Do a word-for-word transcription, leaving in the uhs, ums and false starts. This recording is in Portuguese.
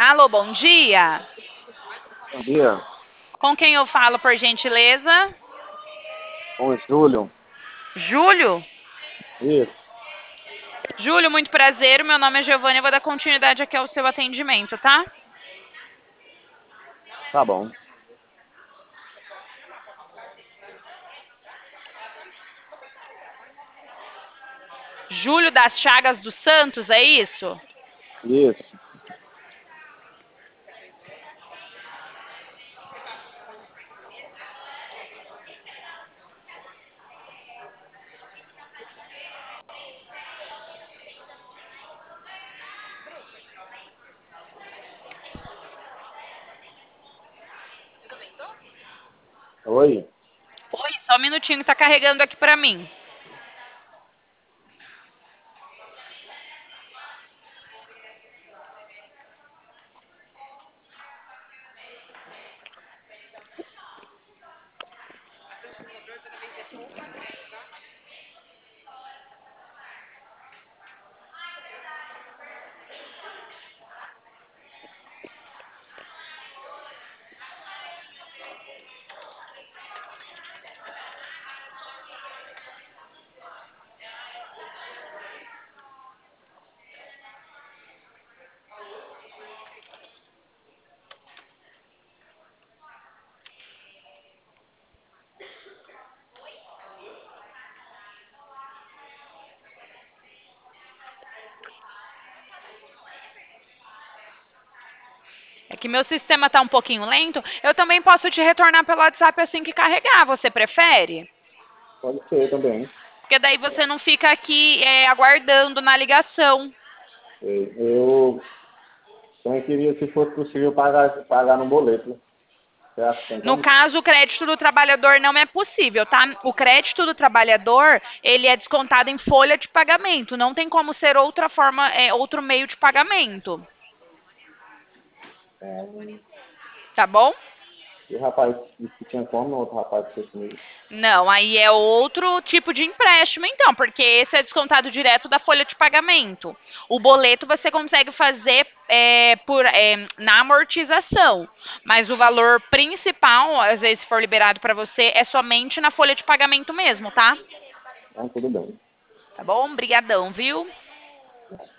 Alô, bom dia. Bom dia, Com quem eu falo, por gentileza? com o Júlio. Júlio? Isso, Júlio, muito prazer. Meu nome é Giovana e eu vou dar continuidade aqui ao seu atendimento, tá? tá bom. Júlio das Chagas dos Santos, é isso? Isso. Oi? Oi, só um minutinho que tá carregando aqui pra mim. É que meu sistema tá um pouquinho lento. Eu também posso te retornar pelo WhatsApp assim que carregar. Você prefere? Pode ser também. Porque daí você não fica aqui é, aguardando na ligação. Sei. Eu também queria, se fosse possível, pagar, pagar no boleto. Você acha que tem No como? caso, o crédito do trabalhador não é possível, tá? O crédito do trabalhador, ele é descontado em folha de pagamento. Não tem como ser outra forma, é, outro meio de pagamento. É, Tá bom? e o rapaz disse que tinha como, o outro rapaz que fez comigo. Não, aí é outro tipo de empréstimo, então, porque esse é descontado direto da folha de pagamento. O boleto você consegue fazer é, por, é, na amortização, mas o valor principal, às vezes, se for liberado para você, é somente na folha de pagamento mesmo, tá? Então, tudo bem. Tá bom? Obrigadão, viu?